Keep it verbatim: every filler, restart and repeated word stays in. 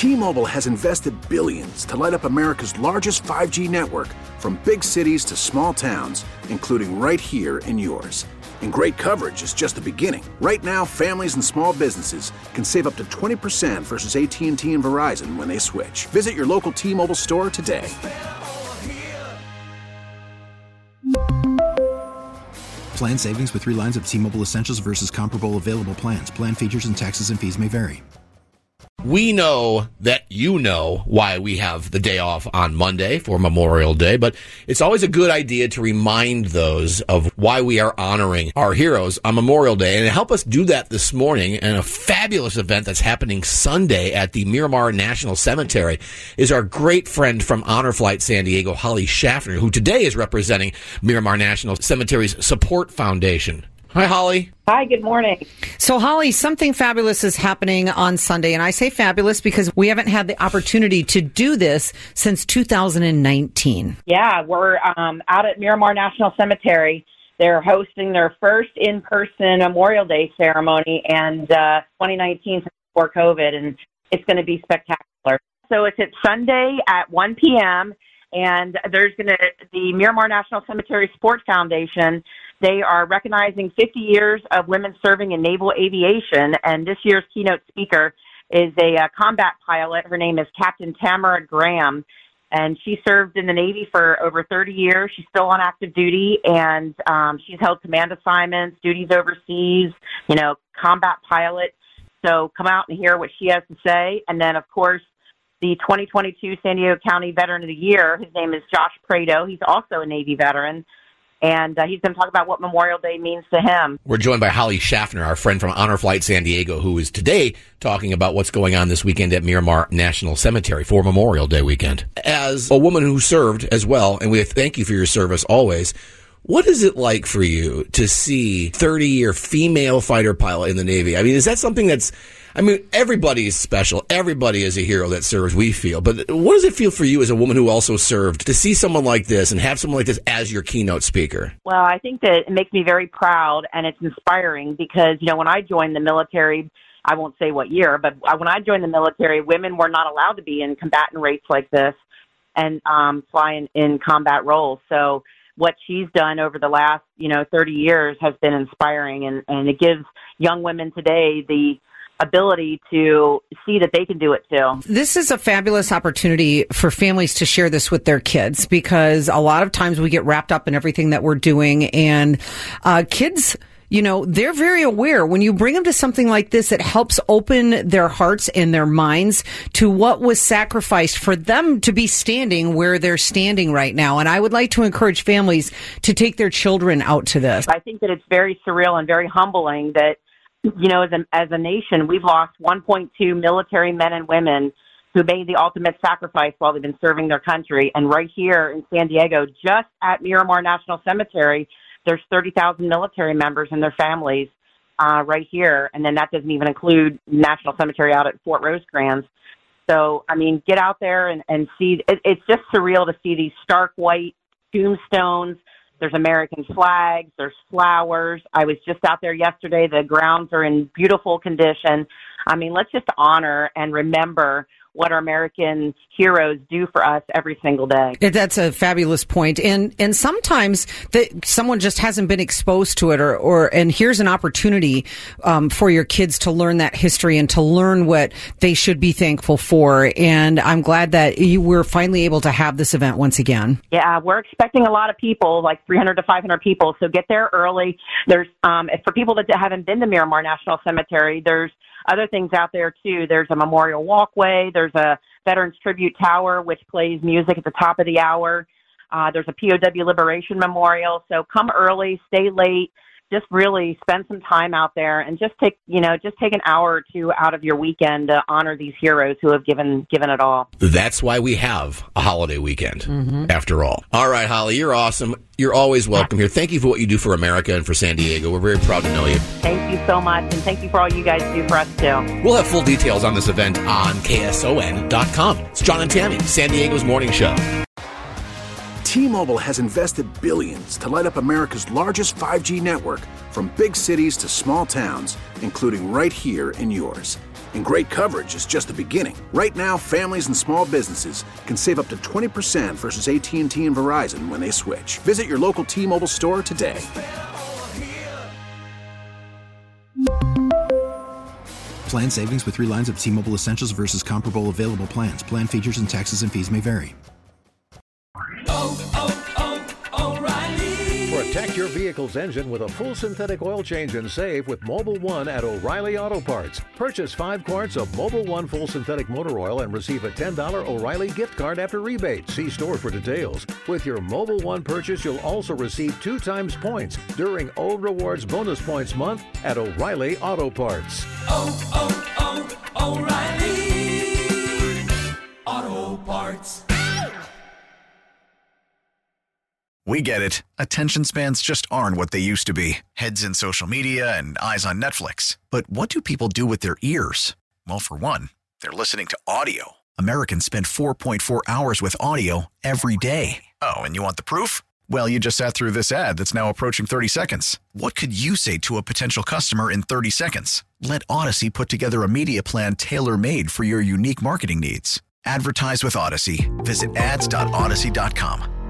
T-Mobile has invested billions to light up America's largest five G network, from big cities to small towns, including right here in yours. And great coverage is just the beginning. Right now, families and small businesses can save up to twenty percent versus A T and T and Verizon when they switch. Visit your local T-Mobile store today. Plan savings with three lines of T-Mobile Essentials versus comparable available plans. Plan features and taxes and fees may vary. We know that you know why we have the day off on Monday for Memorial Day, but it's always a good idea to remind those of why we are honoring our heroes on Memorial Day. And to help us do that this morning in a fabulous event that's happening Sunday at the Miramar National Cemetery is our great friend from Honor Flight San Diego, Holly Schaffner, who today is representing Miramar National Cemetery's Support Foundation. Hi, Holly. Hi, good morning. So, Holly, something fabulous is happening on Sunday, and I say fabulous because we haven't had the opportunity to do this since two thousand nineteen. Yeah, we're um, out at Miramar National Cemetery. They're hosting their first in-person Memorial Day ceremony, and uh, twenty nineteen before COVID, and it's going to be spectacular. So it's at Sunday at one p.m., and there's going to the Miramar National Cemetery Support Foundation. They are recognizing fifty years of women serving in naval aviation, and this year's keynote speaker is a uh, combat pilot. Her name is Captain Tamara Graham, and she served in the Navy for over thirty years. She's still on active duty, and um, she's held command assignments, duties overseas, you know, combat pilot. So come out and hear what she has to say. And then, of course, the twenty twenty-two San Diego County Veteran of the Year, his name is Josh Prado. He's also a Navy veteran. And uh, he's going to talk about what Memorial Day means to him. We're joined by Holly Schaffner, our friend from Honor Flight San Diego, who is today talking about what's going on this weekend at Miramar National Cemetery for Memorial Day weekend. As a woman who served as well, and we thank you for your service always, what is it like for you to see thirty-year female fighter pilot in the Navy? I mean, is that something that's, I mean, everybody is special. Everybody is a hero that serves, we feel. But what does it feel for you as a woman who also served to see someone like this and have someone like this as your keynote speaker? Well, I think that it makes me very proud, and it's inspiring because, you know, when I joined the military, I won't say what year, but when I joined the military, women were not allowed to be in combatant rates like this and um, fly in, in combat roles. So what she's done over the last, you know, thirty years has been inspiring, and, and it gives young women today the ability to see that they can do it too. This is a fabulous opportunity for families to share this with their kids, because a lot of times we get wrapped up in everything that we're doing, and uh, kids, you know, they're very aware. When you bring them to something like this, it helps open their hearts and their minds to what was sacrificed for them to be standing where they're standing right now. And I would like to encourage families to take their children out to this. I think that it's very surreal and very humbling that, you know, as a, as a nation, we've lost one point two military men and women who made the ultimate sacrifice while they've been serving their country. And right here in San Diego, just at Miramar National Cemetery, there's thirty thousand military members and their families uh, right here. And then that doesn't even include National Cemetery out at Fort Rosecrans. So, I mean, get out there and, and see. It, it's just surreal to see these stark white tombstones. There's American flags. There's flowers. I was just out there yesterday. The grounds are in beautiful condition. I mean, let's just honor and remember what our American heroes do for us every single day. That's a fabulous point. And and sometimes that someone just hasn't been exposed to it, or, or and here's an opportunity um, for your kids to learn that history and to learn what they should be thankful for. And I'm glad that you were finally able to have this event once again. Yeah, we're expecting a lot of people, like three hundred to five hundred people. So get there early. There's um, for people that haven't been to Miramar National Cemetery, there's other things out there, too. There's a memorial walkway. There's a Veterans Tribute Tower, which plays music at the top of the hour. Uh, there's a P O W Liberation Memorial. So come early, stay late. Just really spend some time out there and just take, you know, just take an hour or two out of your weekend to honor these heroes who have given given it all. That's why we have a holiday weekend, mm-hmm. after all. All right, Holly, you're awesome. You're always welcome here. Thank you for what you do for America and for San Diego. We're very proud to know you. Thank you so much, and thank you for all you guys do for us, too. We'll have full details on this event on K S O N dot com. It's John and Tammy, San Diego's morning show. T-Mobile has invested billions to light up America's largest five G network, from big cities to small towns, including right here in yours. And great coverage is just the beginning. Right now, families and small businesses can save up to twenty percent versus A T and T and Verizon when they switch. Visit your local T-Mobile store today. Plan savings with three lines of T-Mobile Essentials versus comparable available plans. Plan features and taxes and fees may vary. Oh, oh, oh, O'Reilly. Protect your vehicle's engine with a full synthetic oil change and save with Mobil one at O'Reilly Auto Parts. Purchase five quarts of Mobil one full synthetic motor oil and receive a ten dollars O'Reilly gift card after rebate. See store for details. With your Mobil one purchase, you'll also receive two times points during O Rewards Bonus Points Month at O'Reilly Auto Parts. Oh, oh, oh, O'Reilly Auto Parts. We get it. Attention spans just aren't what they used to be. Heads in social media and eyes on Netflix. But what do people do with their ears? Well, for one, they're listening to audio. Americans spend four point four hours with audio every day. Oh, and you want the proof? Well, you just sat through this ad that's now approaching thirty seconds. What could you say to a potential customer in thirty seconds? Let Odyssey put together a media plan tailor-made for your unique marketing needs. Advertise with Odyssey. Visit ads dot odyssey dot com.